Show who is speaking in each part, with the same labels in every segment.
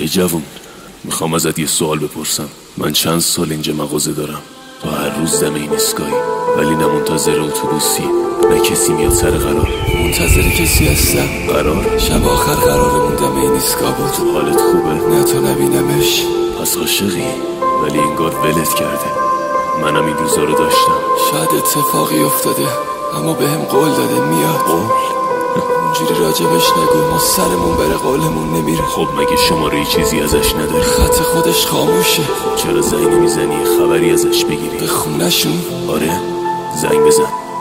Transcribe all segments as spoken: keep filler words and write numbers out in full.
Speaker 1: ای جوون، میخوام ازت یه سوال بپرسم. من چند سال اینجا مغازه دارم، تو هر روز دم این ایستگاهی، ولی نه منتظر اتوبوسی نه کسی میاد سر قرار.
Speaker 2: منتظر کسی هستم.
Speaker 1: قرار؟
Speaker 2: شب آخر قرارمون دم این ایستگاه بود.
Speaker 1: حالت خوبه؟
Speaker 2: نه تو نبینمش.
Speaker 1: پس عاشقی؟ ولی انگار ولت کرده. منم این روزا رو داشتم.
Speaker 2: شاید اتفاقی افتاده، اما بهم قول داده میاد.
Speaker 1: قول؟
Speaker 2: اونجوری راجبش نگو، ما سرمون بره قولمون نمیره.
Speaker 1: خب مگه شماره چیزی ازش نداری؟
Speaker 2: خط خودش خاموشه.
Speaker 1: خب چرا زنگ نمیزنی خبری ازش بگیری؟
Speaker 2: به خونه‌شون؟
Speaker 1: آره، زنگ بزن.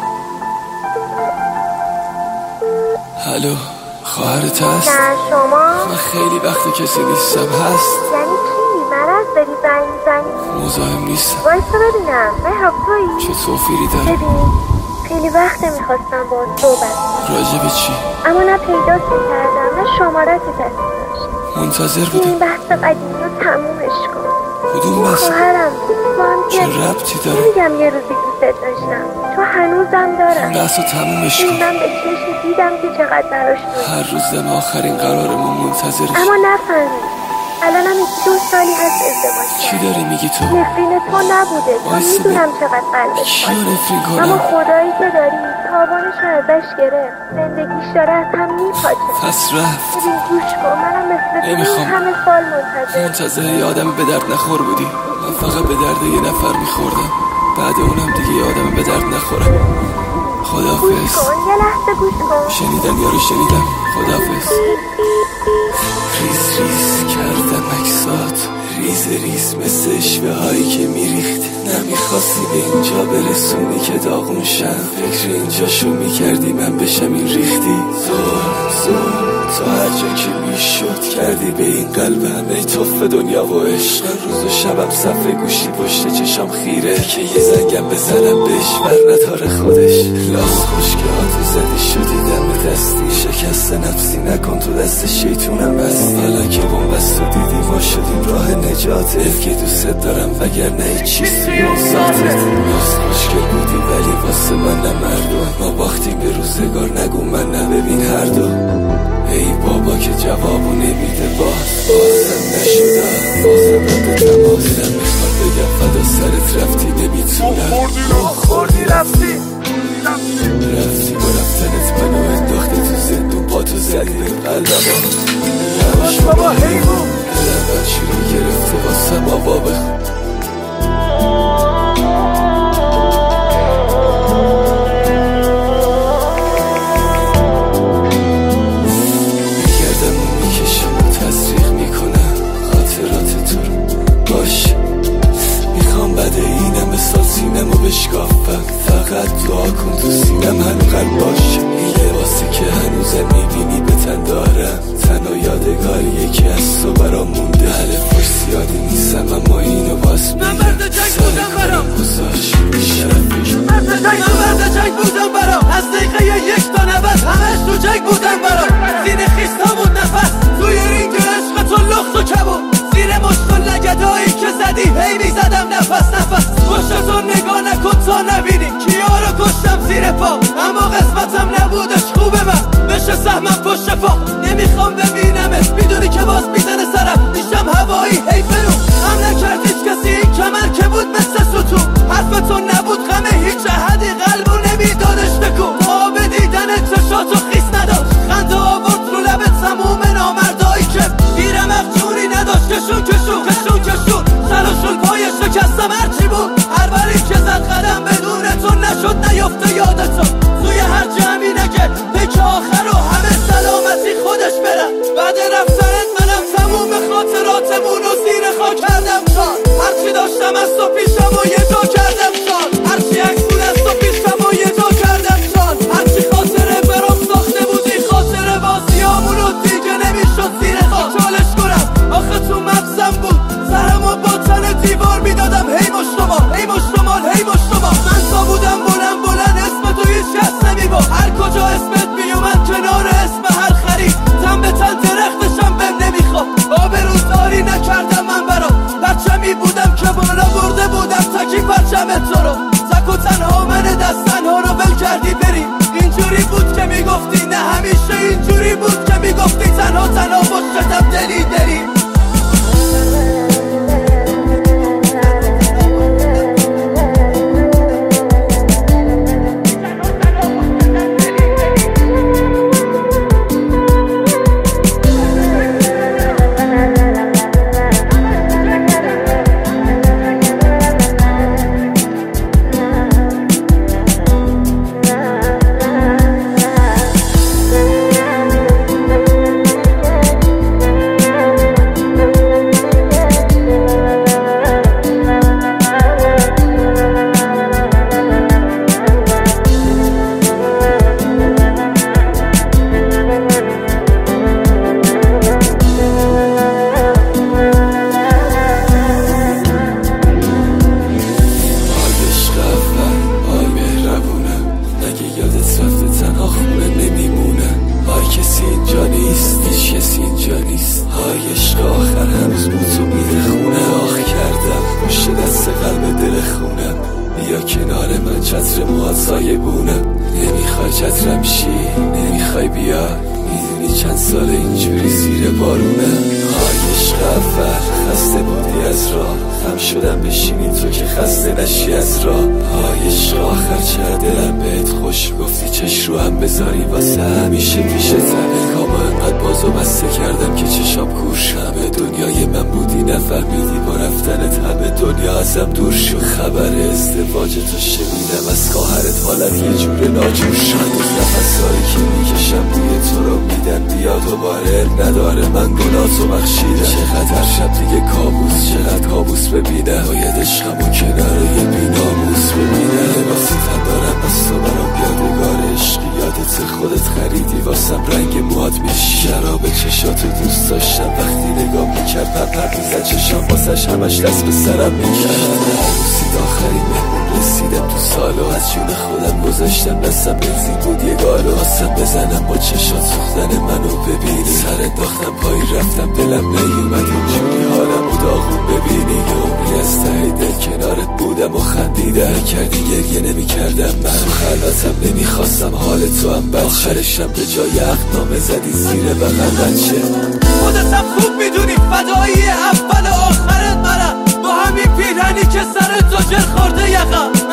Speaker 2: الو، خواهرت هست؟
Speaker 3: نه شما؟
Speaker 2: من خیلی وقت کسی نیستم. هست؟
Speaker 3: یعنی چی؟ مرض داری زنگ میزنی؟
Speaker 2: مزاحم نیستم.
Speaker 3: وایسا ببینم. مهراب تویی؟
Speaker 2: چه توفیری داری؟
Speaker 3: ببین خیلی وقت میخواستم با صحبت.
Speaker 2: راجب چی؟
Speaker 3: اما نه پیدات میکردم نه شمارتی دست داشت.
Speaker 2: منتظر بودم.
Speaker 3: این بحث قدیمی رو تمومش کن.
Speaker 2: کدوم بحث؟
Speaker 3: خواهرم بود با هم
Speaker 2: چه
Speaker 3: که
Speaker 2: ربطی داره؟
Speaker 3: میگم یه روزی دوست داشتم، تو هنوزم دارم.
Speaker 2: بحث رو تمومش کن.
Speaker 3: من به چشم دیدم که چقدر براش دوست.
Speaker 2: هر روز دم آخرین قرارمون منتظرش.
Speaker 3: اما نفهمید الانم این دو سالی هست ازدواج
Speaker 2: چی
Speaker 3: کرد.
Speaker 2: داری میگی تو؟
Speaker 3: نفرین تو نبوده، تو
Speaker 2: وایسا
Speaker 3: میدونم چقدر قلبش
Speaker 2: کیو نفرین
Speaker 3: اما
Speaker 2: کنم؟
Speaker 3: خدایی که داری تابانش رو ازش گرفت. زندگیش داره از هم میپاچه.
Speaker 2: پس رفت.
Speaker 3: ببین گوش کن، منم مثل تو
Speaker 2: نمیخوام.
Speaker 3: همه سال منتظر
Speaker 2: منتظر یه آدم به درد نخور بودی. من فقط به درد یه نفر میخوردم، بعد اونم دیگه یه آدم به درد نخورم.
Speaker 3: گوش
Speaker 2: خداحافظ.
Speaker 3: کن یه لحظه گوش کن.
Speaker 2: شنیدم یارو شنیدم. خداحافظ. ریز ریز کردم اکسات، ریز ریز مثل اشوه هایی که میریخت. نمیخواستی به اینجا برسونی که داغون شم. فکر اینجاشو میکردی من بشم این ریختی. زور زور تو هر جا که میشد کردی به این قلبم ای توف دنیا و عشق. روز و شبم صفحه گوشی پشت چشم خیره که یه زنگم بزنم بهش ورنتاره خودش. لاس خوشگه ها تو زدی شدی دم دستی، شکست نفسی نکن تو دست شیطونم بستی. حالا که بومبست و دیدی ما شدیم راه نجات. اف که دوست دارم وگر نه ای چیز توی اون ذاتت. لاس خوشگل بودی ولی واسه من نمردم. ما باختیم به روزگار نگو من نببین هر دو. ای بابا که جوابو نمیده باز بازم نشده بازم رد تماس. دلم میخواد بگم فدا سرت رفتی نمیتونم.
Speaker 4: خوردی رفتی
Speaker 2: رفتی با رفتنت منو انداخته تو زندون، با تو زدی به قلبم. یواش
Speaker 4: بابا حیوون
Speaker 2: دلم بچی رو گرفته واسم آوا بخون. میگردم و میکشم و تزریق میکنم خاطرات تو رو. باش میخوام بعد اینم مثال سینم و بشکافم. فقط دعا کن تو سینم هنوقت باش. این لباسی که هنوزم میبینی به تن دارم، تنها یادگاریه که از تو برام مونده. حل خوش زیادی نیستم اما اینو باز
Speaker 4: من مرد جنگ بودم برام
Speaker 2: گذاشت شرفی.
Speaker 4: من مرد جنگ بودم برام، از دقیقه یک تا نبت همش تو جنگ بودم برام. زیر خیستامون نفس توی رینگ عشق تو لخت و کبود. زیر مشت و لگدایی که زدی هی میزدم نفس نفس. پشتو نگاه نکن تا نبینی کیا رو کشتم زیر پا. اما قسمتم نبودش خوبه من بشه سهمم پشت پا. نمیخوام ببینمت میدونی که باز میزنه سرم. میشم هوایی حیف رو هم نکرد هیچ کسی این کمر که بود مثل ستون. حرف تو نبود غم هیچ احدی قلبو نمیدادش تکون. آب دیدن چشاتو خیس نداشت، خنده آورد رو لبت تموم نامردایی که گیر مخجونی نداشت. کشون کشون کشون کشون سرشون پای شکستم هرچی بود. هر بری که زد قدم بدون تو نشد نیافته یادتو. توی هر جمعینه که پیک آخر و همه سلامتی خودش برن. بعد رفتنت منم تموم خاطراتمون رو زیر خاک کردم شان. هرچی داشتم از تو پیشم و یه جا کردم شان. هرچی عکس بود از تو پیشم و یه جا کردم شان. هرچی خاطره برام ساخته بودی خاطره بازیامون رو دیگه نمیشد زیر خاک چالش کنم. آخه تو مغزم بود سرم و با تن دیوار میدادم هی مشتمال هی مشتمال هی مشتمال. من تا بودم بلند بلند اسم تو هیچ کس نمیبا. هر کجا اسمت بیومد کنار اسم هر خرید تن به تن درختشم بهم نمیخواد. آبروزاری نکردم من برام، بچه می بودم که بالا برده بودم
Speaker 2: بیا کنار من، چتر موهات سایه بونم. نمیخوای چترم شی، نمیخوای بیا، میدونی چند سال اینجوری زیر بارونه. های عشق اول خسته بودی از راه، خم شدم بشینی تو که خسته نشی از راه. های عشق آخر چرا دلم بهت خوش، گفتی چش رو هم بذاری واسه همیشه پیشتم. کاما انقدر بازو بسته کردم که چشام کورش، همه دنیای من بودی نفهمیدی، با رفتنت همه دنیا ازم دور شد. خبر ازدواج تو شنیدم از خواهرت، حالت یه جور ناجور شد. نفسایی که میکشم بوی تو رو میدن، بیا دوباره نداره من گناه تو بخشیدم. چقدر شب دیگه کابوس، چقدر کابوس ببینم، باید عشقمو کنار یه بیناموس ببینم. لباسی تن دارم از تو برام یادگار عشقی، یادت خودت خریدی واسم رنگ موهات میشی. شراب چشاتو دوست داشتم وقتی نگاه میکرد، پر پر میزد چشام واسش همش دست به سرم میکرد. عروسی آخری مهمون رسیدم تو سالو، از جون خودم گذاشتم دستم بنزین بود یه گالو. آسم بزنم با چشات سوختن منو ببینی، سر انداختم پایی رفتم دلم نیومد اینجوری حالم و داغون ببینی. یه عمری از ته دل کنارت بودم و خندیدم، کردی گریه نمی کردم من، خلوتم نمیخواستم حال تو هم بد. آخرشم به جای عقدنامه زدی زیر بغل بچه.
Speaker 4: خودتم خوب میدونی فدایی اول و آخرت منم، با همین پیرهنی که سر تو جر خورده یقم.